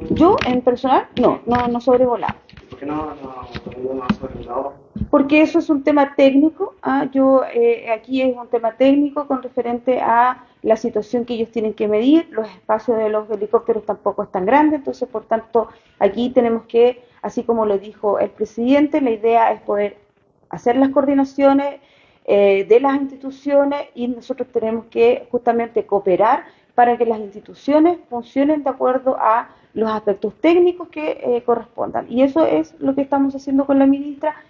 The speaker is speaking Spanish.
Yo, en personal, no sobrevolaba. ¿Por qué no ha sobrevolado? Porque eso es un tema técnico. Aquí es un tema técnico con referente a la situación que ellos tienen que medir. Los espacios de los helicópteros tampoco es tan grande, entonces por tanto aquí tenemos que, así como lo dijo el presidente, la idea es poder hacer las coordinaciones de las instituciones y nosotros tenemos que justamente cooperar para que las instituciones funcionen de acuerdo a los aspectos técnicos que correspondan. Y eso es lo que estamos haciendo con la ministra